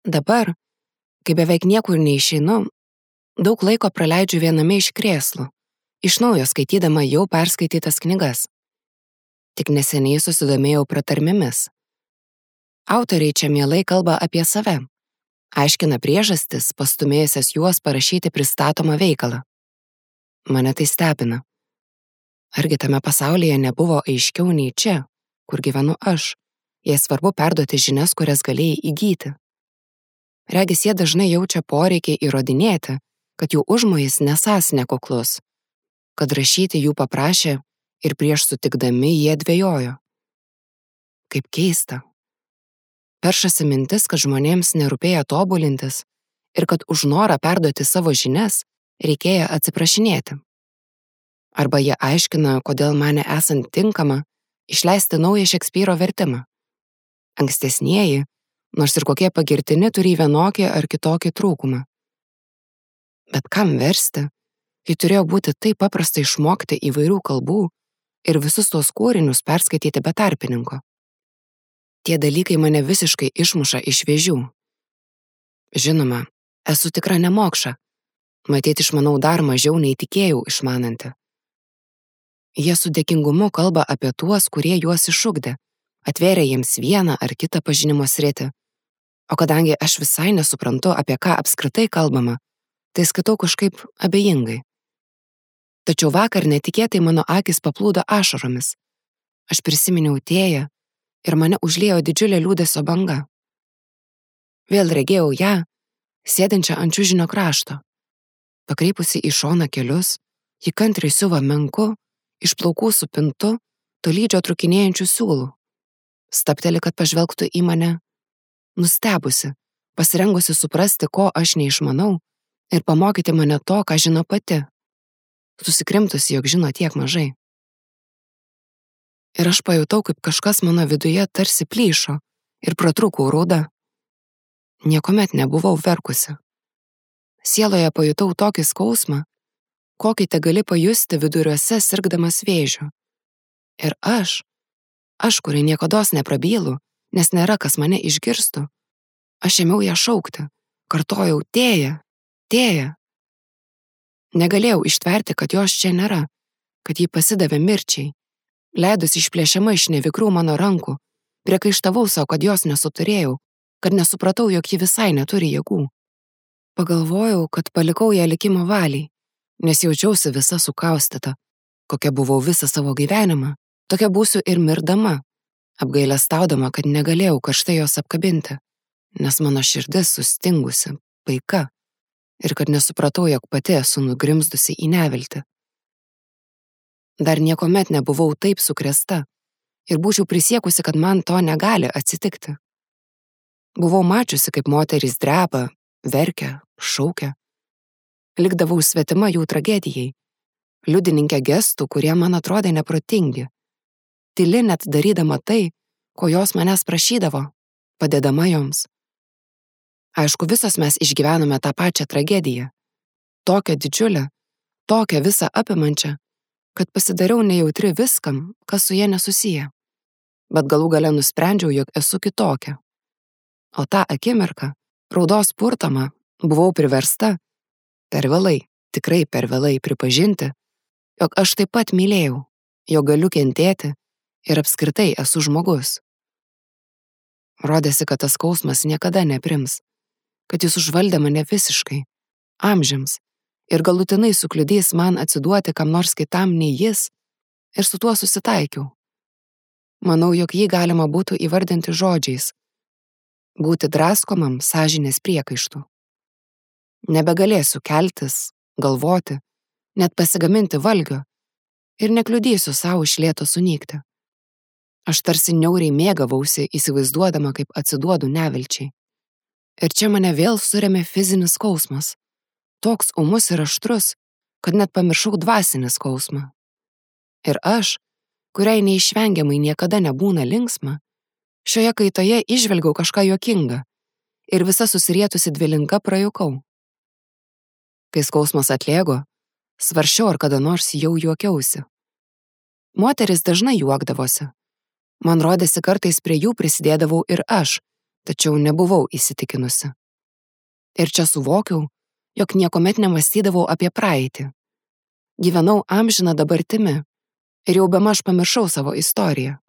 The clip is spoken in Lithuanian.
Dabar, kai beveik niekur neišeinu, daug laiko praleidžiu viename iš krėslų, iš naujo skaitydama jau perskaitytas knygas. Tik neseniai susidomėjau pratarmėmis. Autoriai čia mielai kalba apie save, aiškina priežastis, pastumėjusias juos parašyti pristatomą veikalą. Mane tai stebina. Argi tame pasaulyje nebuvo aiškiau nei čia, kur gyvenu aš, jei svarbu perduoti žinias, kurias galėjai įgyti. Regis jie dažnai jaučia poreikį įrodinėti, kad jų užmojis nesąs nekuklus, kad rašyti jų paprašė ir prieš sutikdami jie dvejojo. Kaip keista. Peršasi mintis, kad žmonėms nerūpėjo tobulintis ir kad už norą perduoti savo žinias reikėjo atsiprašinėti. Arba jie aiškina, kodėl mane esant tinkama išleisti naują Šekspyro vertimą. Ankstesnieji, nors ir kokie pagirtini, turi vienokį ar kitokį trūkumą. Bet kam versti, kai turėjo būti taip paprasta išmokti įvairių kalbų ir visus tos kūrinius perskaityti be tarpininko? Tie dalykai mane visiškai išmuša iš vėžių. Žinoma, esu tikra nemokša, matyt išmanau dar mažiau nei tikėjau išmananti. Jie su dėkingumu kalba apie tuos, kurie juos išugdė, atvėrė jiems vieną ar kitą pažinimo sritį. O kadangi aš visai nesuprantu, apie ką apskritai kalbama, tai skaitau kažkaip abejingai. Tačiau vakar netikėtai mano akis paplūdo ašaromis. Aš prisiminiau Tėją ir mane užliejo didžiulė liūdesio banga. Vėl regėjau ją, sėdinčią ant čiužinio krašto. Pakreipusi į šoną kelius, ji kantriai siuva menku, iš plaukų supintu, tolydžio trukinėjančių siūlų. Stabteli, kad pažvelgtų į mane. Nustebusi, pasirengusi suprasti, ko aš neišmanau ir pamokyti mane to, ką žino pati. Susikrimtusi, jog žino tiek mažai. Ir aš pajutau, kaip kažkas mano viduje tarsi plyšo ir pratrūkau rauda. Niekuomet nebuvau verkusi. Sieloje pajutau tokį skausmą, kokį te gali pajusti viduriuose sirgdamas vėžiu. Ir aš, kuri niekados neprabylu, nes nėra kas mane išgirstų, aš ėmiau ją šaukti, kartojau Tėja, Tėja. Negalėjau ištverti, kad jos čia nėra, kad ji pasidavė mirčiai. Leidus išplėšiama iš nevikrų mano rankų, priekaištavau savo, kad jos nesuturėjau, kad nesupratau, jog ji visai neturi jėgų. Pagalvojau, kad palikau ją likimo valiai, nes jaučiausi visa sukaustyta, kokia buvau visą savo gyvenimą, tokia būsiu ir mirdama, apgailestaudama, kad negalėjau karštai jos apkabinti, nes mano širdis sustingusi, paika, ir kad nesupratau, jog pati esu nugrimzdusi į neviltį. Dar niekuomet nebuvau taip sukrėsta ir būčiau prisiekusi, kad man to negali atsitikti. Buvau mačiusi, kaip moterys dreba, verkia, šaukia. Likdavau svetima jų tragedijai, liudininkė gestų, kurie man atrodė neprotingi. Tyli net darydama tai, ko jos manęs prašydavo, padėdama joms. Aišku, visos mes išgyvenome tą pačią tragediją. Tokią didžiulę, tokią visą apimančią, kad pasidariau nejautri viskam, kas su jie nesusiję. Bet galų gale nusprendžiau, jog esu kitokia. O tą akimirką, raudos purtama, buvau priversta, per vėlai, tikrai per vėlai pripažinti, jog aš taip pat mylėjau, jog galiu kentėti ir apskritai esu žmogus. Rodėsi, kad tas skausmas niekada neprims, kad jis užvaldė mane visiškai, amžiams, ir galutinai sukliudys man atsiduoti kam nors kitam nei jis, ir su tuo susitaikiau. Manau, jog jį galima būtų įvardinti žodžiais, būti draskomam sąžinės priekaištų. Nebegalėsiu keltis, galvoti, net pasigaminti valgio ir nekliudysiu savo iš lėto sunykti. Aš tarsi niauriai mėgavausi, įsivaizduodama, kaip atsiduodu nevilčiai. Ir čia mane vėl surėmė fizinis skausmas, toks ūmus ir aštrus, kad net pamiršau dvasinį skausmą. Ir aš, kuriai neišvengiamai niekada nebūna linksma, šioje kaitoje įžvelgiau kažką juokingą ir visa susirietusi dvilinka prajukau. Kai skausmas atlėgo, svarsčiau, ar kada nors jau juokiausi. Moteris dažnai juokdavosi. Man rodėsi, kartais prie jų prisidėdavau ir aš, tačiau nebuvau įsitikinusi. Ir čia suvokiau, jog niekuomet nemąstydavau apie praeitį. Gyvenau amžiną dabartimi ir jau bemaž pamiršau savo istoriją.